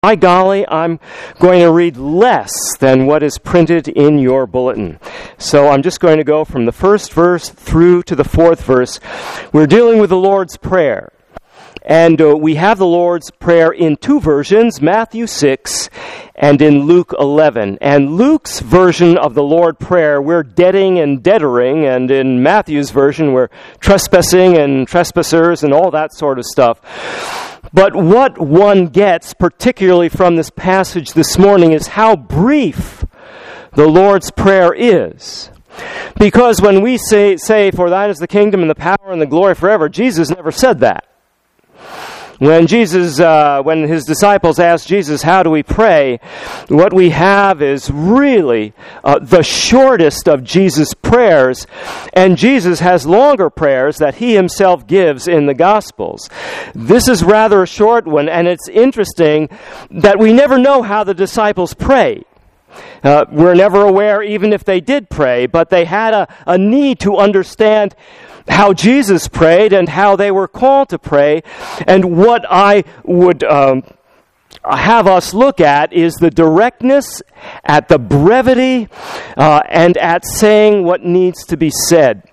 By golly, I'm going to read less than what is printed in your bulletin. So I'm just going to go from the first verse through to the fourth verse. We're dealing with the Lord's Prayer. And we have the Lord's Prayer in two versions, Matthew 6 and in Luke 11. And Luke's version of the Lord's Prayer, we're deading and deadering, and in Matthew's version, we're trespassing and trespassers and all that sort of stuff. But what one gets, particularly from this passage this morning, is how brief the Lord's Prayer is. Because when we say, "For thine is the kingdom and the power and the glory forever," Jesus never said that. When his disciples asked Jesus, "How do we pray?" what we have is really the shortest of Jesus' prayers, and Jesus has longer prayers that he himself gives in the Gospels. This is rather a short one, and it's interesting that we never know how the disciples prayed. We're never aware even if they did pray, but they had a need to understand how Jesus prayed and how they were called to pray. And what I would have us look at is the directness, at the brevity, and at saying what needs to be said.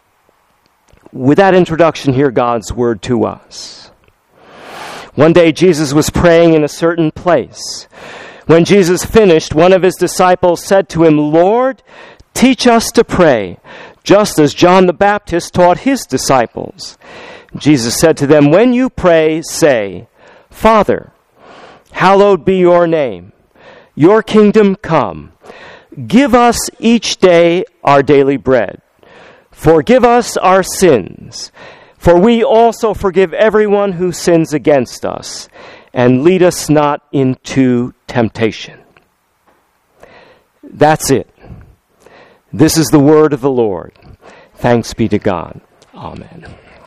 With that introduction, hear God's word to us. One day Jesus was praying in a certain place. When Jesus finished, one of his disciples said to him, "Lord, teach us to pray, just as John the Baptist taught his disciples." Jesus said to them, "When you pray, say, 'Father, hallowed be your name. Your kingdom come. Give us each day our daily bread. Forgive us our sins, for we also forgive everyone who sins against us. And lead us not into temptation.'" That's it. This is the word of the Lord. Thanks be to God. Amen.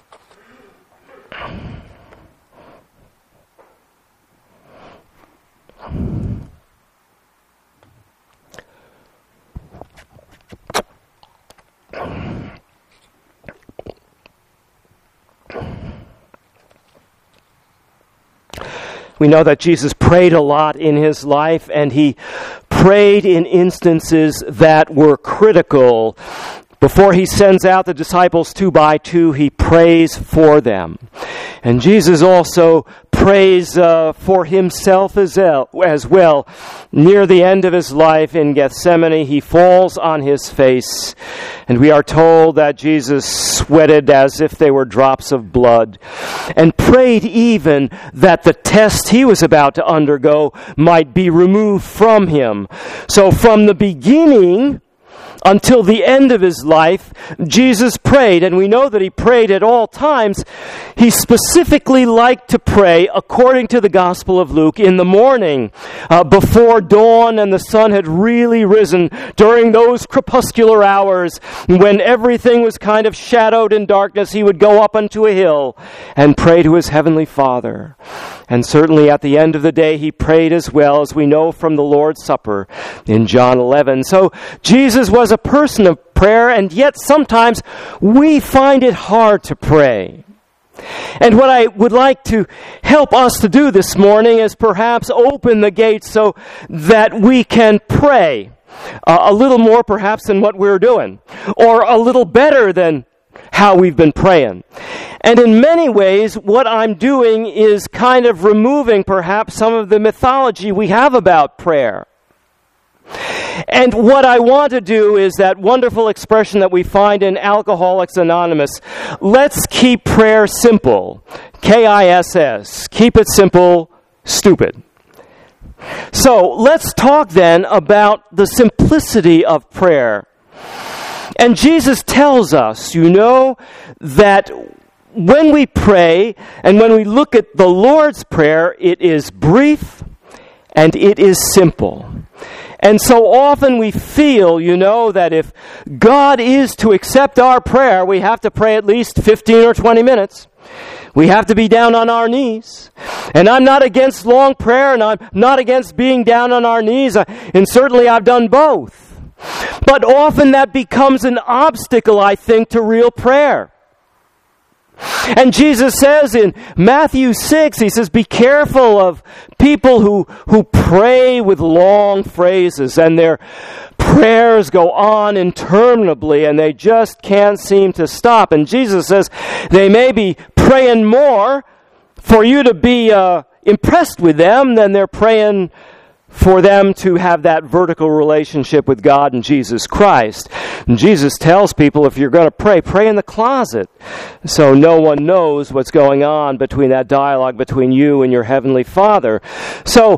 We know that Jesus prayed a lot in his life, and he prayed in instances that were critical. Before he sends out the disciples 2 by 2, he prays for them. And Jesus also prays for himself as well. Near the end of his life in Gethsemane, he falls on his face, and we are told that Jesus sweated as if they were drops of blood, and prayed even that the test he was about to undergo might be removed from him. So from the beginning until the end of his life, Jesus prayed, and we know that he prayed at all times. He specifically liked to pray, according to the Gospel of Luke, in the morning, before dawn and the sun had really risen, during those crepuscular hours when everything was kind of shadowed in darkness. He would go up onto a hill and pray to his heavenly Father. And certainly at the end of the day, he prayed as well, as we know from the Lord's Supper in John 11. So Jesus was a person of prayer, and yet sometimes we find it hard to pray. And what I would like to help us to do this morning is perhaps open the gates so that we can pray a little more perhaps than what we're doing, or a little better than how we've been praying. And in many ways, what I'm doing is kind of removing perhaps some of the mythology we have about prayer. And what I want to do is that wonderful expression that we find in Alcoholics Anonymous: let's keep prayer simple. KISS. Keep it simple, stupid. So let's talk then about the simplicity of prayer. And Jesus tells us, that when we pray and when we look at the Lord's Prayer, it is brief and it is simple. And so often we feel, that if God is to accept our prayer, we have to pray at least 15 or 20 minutes. We have to be down on our knees. And I'm not against long prayer, and I'm not against being down on our knees, and certainly I've done both. But often that becomes an obstacle, I think, to real prayer. And Jesus says in Matthew 6, he says, be careful of people who pray with long phrases, and their prayers go on interminably, and they just can't seem to stop. And Jesus says they may be praying more for you to be impressed with them than they're praying for them to have that vertical relationship with God and Jesus Christ. And Jesus tells people, if you're going to pray, pray in the closet, so no one knows what's going on between that dialogue between you and your Heavenly Father. So,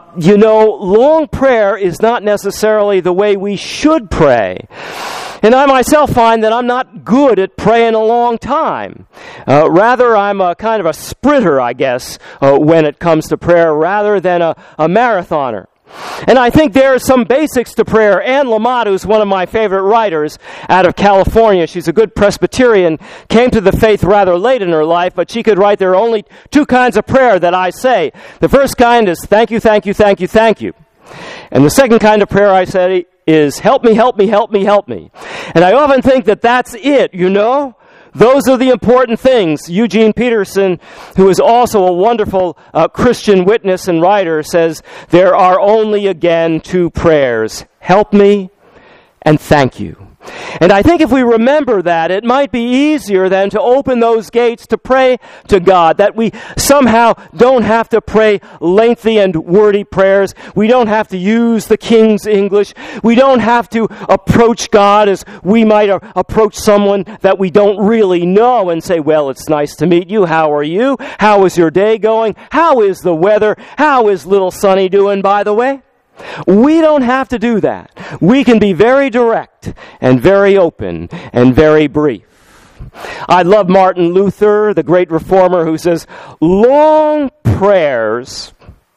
long prayer is not necessarily the way we should pray. And I myself find that I'm not good at praying a long time. Rather, I'm a kind of a sprinter, I guess, when it comes to prayer, rather than a marathoner. And I think there are some basics to prayer. Anne Lamott, who's one of my favorite writers out of California, she's a good Presbyterian, came to the faith rather late in her life, but she could write, there are only two kinds of prayer that I say. The first kind is, thank you, thank you, thank you, thank you. And the second kind of prayer I say is, help me, help me, help me, help me. And I often think that that's it, Those are the important things. Eugene Peterson, who is also a wonderful Christian witness and writer, says there are only, again, two prayers. Help me and thank you. And I think if we remember that, it might be easier then to open those gates to pray to God, that we somehow don't have to pray lengthy and wordy prayers. We don't have to use the King's English. We don't have to approach God as we might approach someone that we don't really know and say, well, it's nice to meet you. How are you? How is your day going? How is the weather? How is little Sonny doing, by the way? We don't have to do that. We can be very direct and very open and very brief. I love Martin Luther, the great reformer, who says, long prayers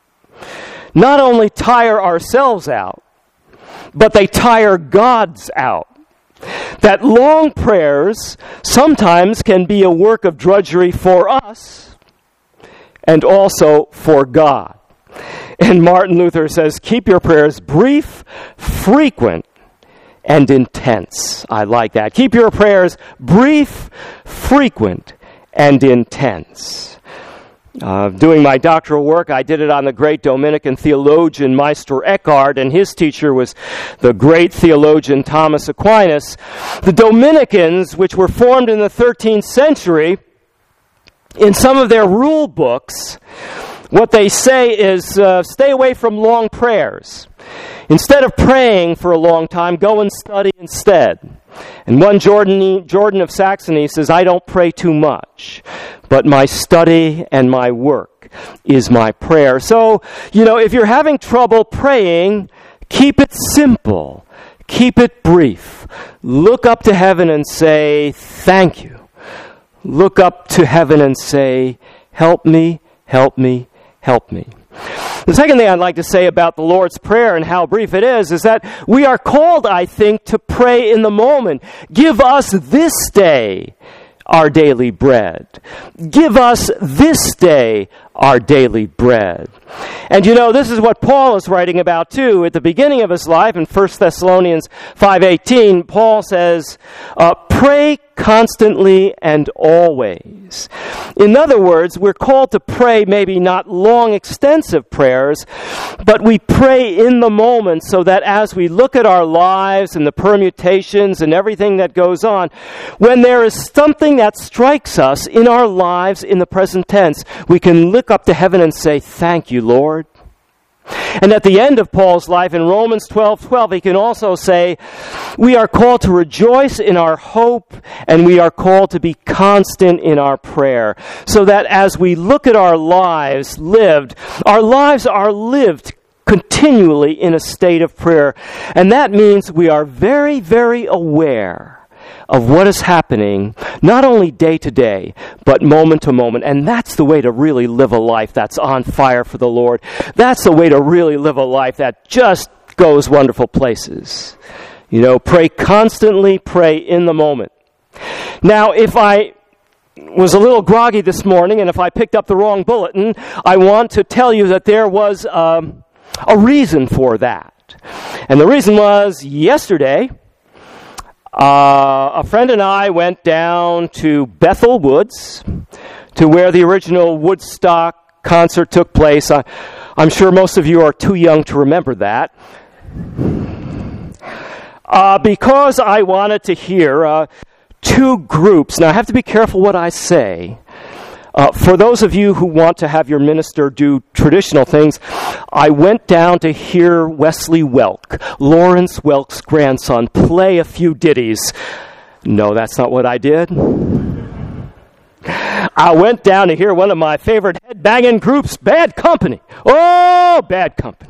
not only tire ourselves out, but they tire God's out. That long prayers sometimes can be a work of drudgery for us and also for God. And Martin Luther says, keep your prayers brief, frequent, and intense. I like that. Keep your prayers brief, frequent, and intense. Doing my doctoral work, I did it on the great Dominican theologian Meister Eckhart, and his teacher was the great theologian Thomas Aquinas. The Dominicans, which were formed in the 13th century, in some of their rule books, what they say is, stay away from long prayers. Instead of praying for a long time, go and study instead. And one Jordan of Saxony says, I don't pray too much, but my study and my work is my prayer. So, if you're having trouble praying, keep it simple. Keep it brief. Look up to heaven and say, thank you. Look up to heaven and say, help me, help me, help me. The second thing I'd like to say about the Lord's Prayer and how brief it is that we are called, I think, to pray in the moment. Give us this day our daily bread. Give us this day our daily bread. And this is what Paul is writing about too. At the beginning of his life, in 1 Thessalonians 5:18, Paul says, pray constantly and always. In other words, we're called to pray maybe not long, extensive prayers, but we pray in the moment so that as we look at our lives and the permutations and everything that goes on, when there is something that strikes us in our lives in the present tense, we can look up to heaven and say, thank you, Lord. And at the end of Paul's life, in Romans 12:12, he can also say, we are called to rejoice in our hope, and we are called to be constant in our prayer. So that as we look at our lives are lived continually in a state of prayer. And that means we are very, very aware of what is happening, not only day to day, but moment to moment. And that's the way to really live a life that's on fire for the Lord. That's the way to really live a life that just goes wonderful places. Pray constantly, pray in the moment. Now, if I was a little groggy this morning, and if I picked up the wrong bulletin, I want to tell you that there was a reason for that. And the reason was, yesterday, A friend and I went down to Bethel Woods, to where the original Woodstock concert took place. I'm sure most of you are too young to remember that. Because I wanted to hear two groups. Now, I have to be careful what I say. For those of you who want to have your minister do traditional things, I went down to hear Wesley Welk, Lawrence Welk's grandson, play a few ditties. No, that's not what I did. I went down to hear one of my favorite head-banging groups, Bad Company. Oh, Bad Company.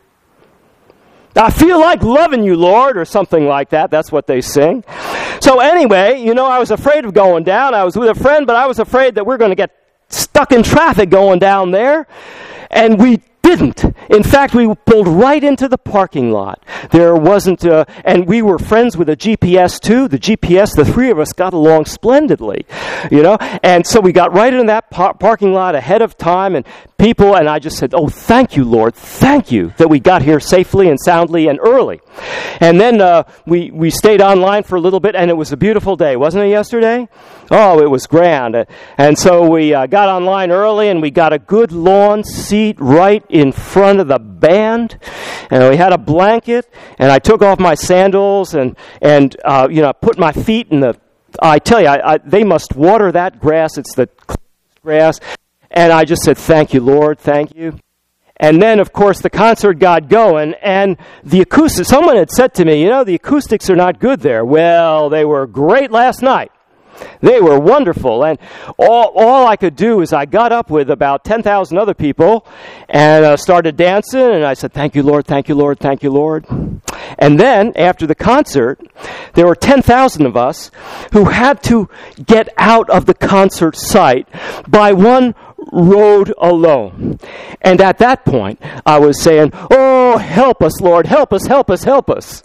I feel like loving you, Lord, or something like that. That's what they sing. So anyway, I was afraid of going down. I was with a friend, but I was afraid that we're going to get stuck in traffic going down there. And we didn't. In fact, we pulled right into the parking lot. There wasn't, and we were friends with a GPS too. The GPS, the three of us got along splendidly, And so we got right into that parking lot ahead of time, and I just said, oh, thank you, Lord. Thank you that we got here safely and soundly and early. And then we stayed online for a little bit, and it was a beautiful day. Wasn't it yesterday? Oh, it was grand. And so we got online early, and we got a good lawn seat right in front of the band, and we had a blanket, and I took off my sandals and put my feet in the. I tell you, they must water that grass. It's the grass, and I just said, "Thank you, Lord, thank you." And then, of course, the concert got going, and the acoustics. Someone had said to me, the acoustics are not good there. Well, they were great last night. They were wonderful, and all I could do is I got up with about 10,000 other people and started dancing, and I said, thank you, Lord, thank you, Lord, thank you, Lord. And then, after the concert, there were 10,000 of us who had to get out of the concert site by one road alone. And at that point, I was saying, oh, help us, Lord, help us, help us, help us.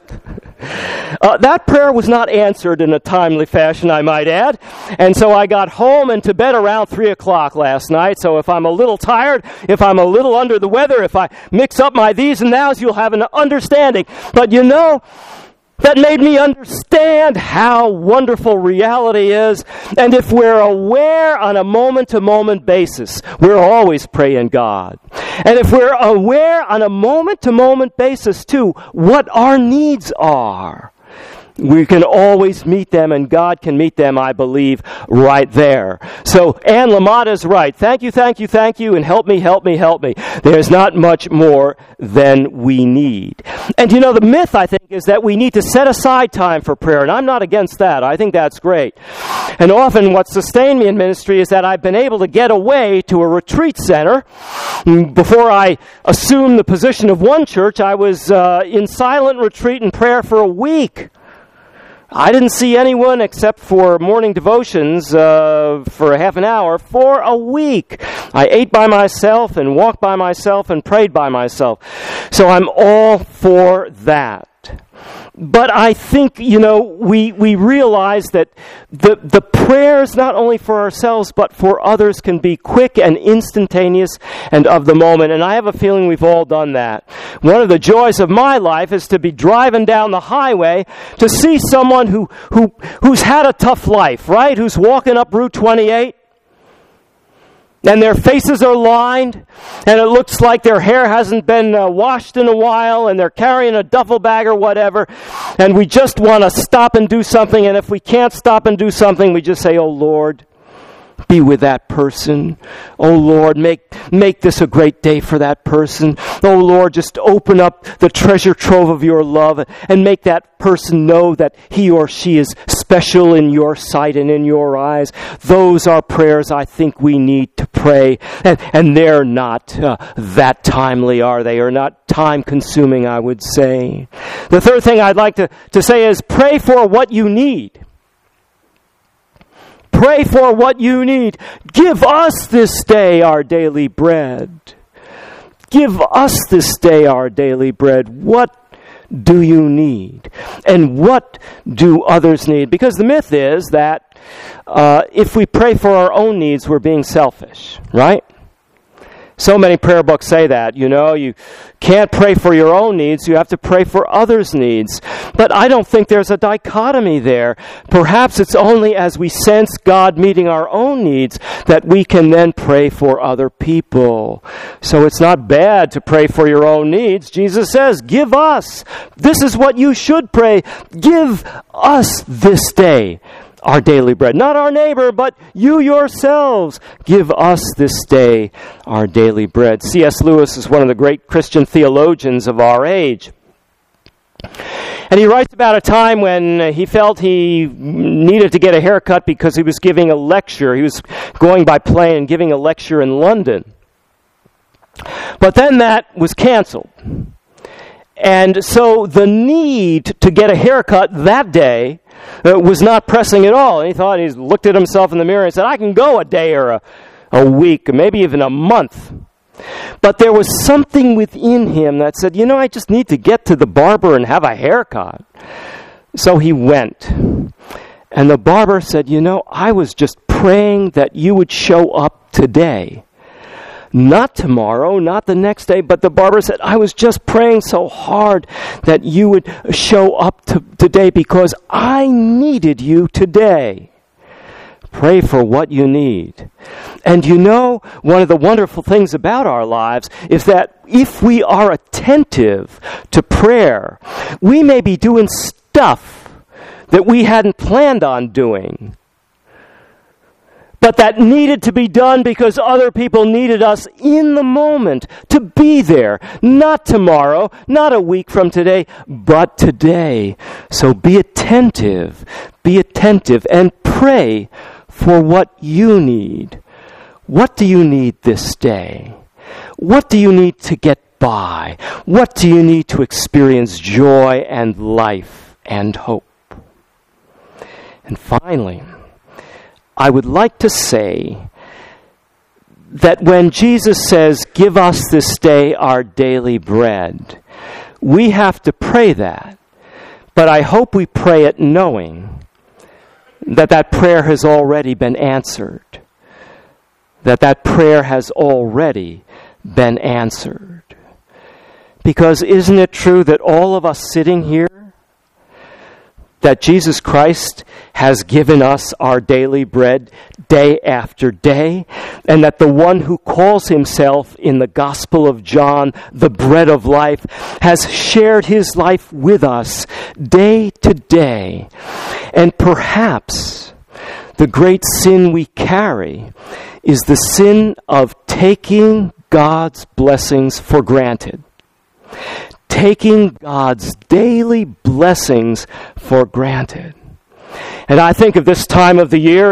That prayer was not answered in a timely fashion, I might add. And so I got home and to bed around 3 o'clock last night. So if I'm a little tired, if I'm a little under the weather, if I mix up my these and thous, you'll have an understanding. But that made me understand how wonderful reality is. And if we're aware on a moment-to-moment basis, we're always praying God. And if we're aware on a moment-to-moment basis, too, what our needs are, we can always meet them, and God can meet them, I believe, right there. So Anne Lamott is right. Thank you, thank you, thank you, and help me, help me, help me. There's not much more than we need. And the myth, I think, is that we need to set aside time for prayer, and I'm not against that. I think that's great. And often what sustained me in ministry is that I've been able to get away to a retreat center. Before I assumed the position of one church, I was in silent retreat and prayer for a week. I didn't see anyone except for morning devotions for a half an hour for a week. I ate by myself and walked by myself and prayed by myself. So I'm all for that. But I think, we realize that the prayers, not only for ourselves, but for others, can be quick and instantaneous and of the moment. And I have a feeling we've all done that. One of the joys of my life is to be driving down the highway to see someone who's had a tough life, right? Who's walking up Route 28. And their faces are lined, and it looks like their hair hasn't been washed in a while, and they're carrying a duffel bag or whatever, and we just want to stop and do something, and if we can't stop and do something, we just say, oh, Lord, be with that person. Oh, Lord, make this a great day for that person. Oh, Lord, just open up the treasure trove of your love and make that person know that he or she is special in your sight and in your eyes. Those are prayers I think we need to pray. And they're not that timely, are they? Or not time-consuming, I would say. The third thing I'd like to say is pray for what you need. Pray for what you need. Give us this day our daily bread. Give us this day our daily bread. What do you need? And what do others need? Because the myth is that if we pray for our own needs, we're being selfish, right? So many prayer books say that, you can't pray for your own needs, you have to pray for others' needs. But I don't think there's a dichotomy there. Perhaps it's only as we sense God meeting our own needs that we can then pray for other people. So it's not bad to pray for your own needs. Jesus says, give us. This is what you should pray. Give us this day our daily bread. Not our neighbor, but you yourselves. Give us this day our daily bread. C.S. Lewis is one of the great Christian theologians of our age. And he writes about a time when he felt he needed to get a haircut because he was giving a lecture. He was going by plane and giving a lecture in London. But then that was canceled. And so the need to get a haircut that day was not pressing at all. And he looked at himself in the mirror and said, I can go a day or a week, maybe even a month. But there was something within him that said, I just need to get to the barber and have a haircut. So he went. And the barber said, I was just praying that you would show up today. Not tomorrow, not the next day, but the barber said, I was just praying so hard that you would show up today because I needed you today. Pray for what you need. And one of the wonderful things about our lives is that if we are attentive to prayer, we may be doing stuff that we hadn't planned on doing, but that needed to be done because other people needed us in the moment to be there. Not tomorrow, not a week from today, but today. So be attentive and pray for what you need. What do you need this day? What do you need to get by? What do you need to experience joy and life and hope? And finally, I would like to say that when Jesus says, give us this day our daily bread, we have to pray that. But I hope we pray it knowing that prayer has already been answered. That prayer has already been answered. Because isn't it true that all of us sitting here, that Jesus Christ has given us our daily bread day after day, and that the one who calls himself in the Gospel of John the bread of life has shared his life with us day to day. And perhaps the great sin we carry is the sin of taking God's blessings for granted. Taking God's daily blessings for granted. And I think of this time of the year,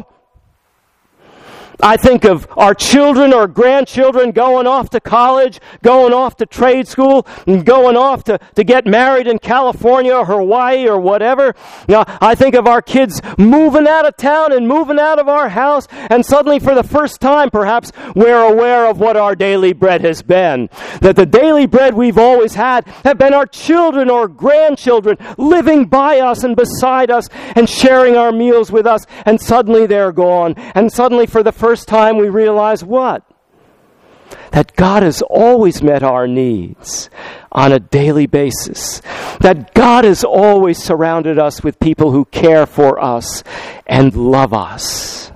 I think of our children or grandchildren going off to college, going off to trade school, and going off to get married in California or Hawaii or whatever. I think of our kids moving out of town and moving out of our house, and suddenly for the first time perhaps we're aware of what our daily bread has been. That the daily bread we've always had have been our children or grandchildren living by us and beside us and sharing our meals with us, and suddenly they're gone. And suddenly for the first time we realize what? That God has always met our needs on a daily basis. That God has always surrounded us with people who care for us and love us.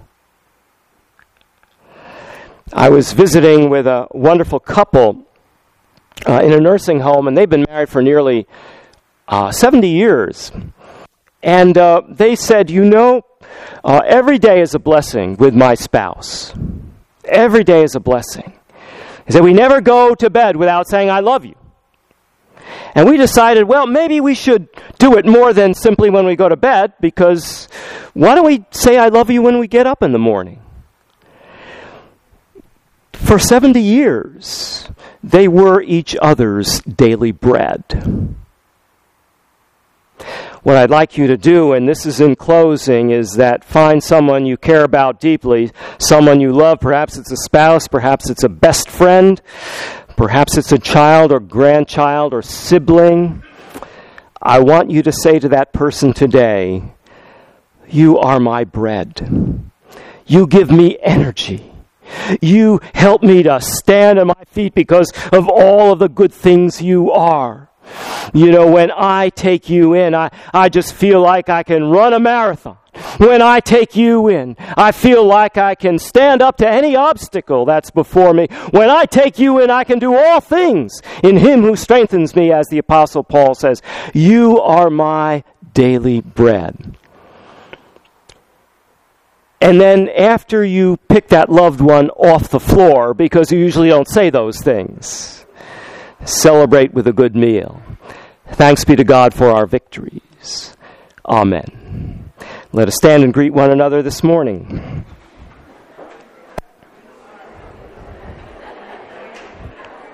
I was visiting with a wonderful couple in a nursing home, and they've been married for nearly 70 years. And they said, every day is a blessing with my spouse. Every day is a blessing. He said, we never go to bed without saying, I love you. And we decided, maybe we should do it more than simply when we go to bed, because why don't we say I love you when we get up in the morning? For 70 years, they were each other's daily bread. What I'd like you to do, and this is in closing, is that find someone you care about deeply, someone you love. Perhaps it's a spouse, perhaps it's a best friend, perhaps it's a child or grandchild or sibling. I want you to say to that person today, you are my bread. You give me energy. You help me to stand on my feet because of all of the good things you are. You know, when I take you in, I just feel like I can run a marathon. When I take you in, I feel like I can stand up to any obstacle that's before me. When I take you in, I can do all things in Him who strengthens me, as the Apostle Paul says. You are my daily bread. And then after you pick that loved one off the floor, because you usually don't say those things, celebrate with a good meal. Thanks be to God for our victories. Amen. Let us stand and greet one another this morning.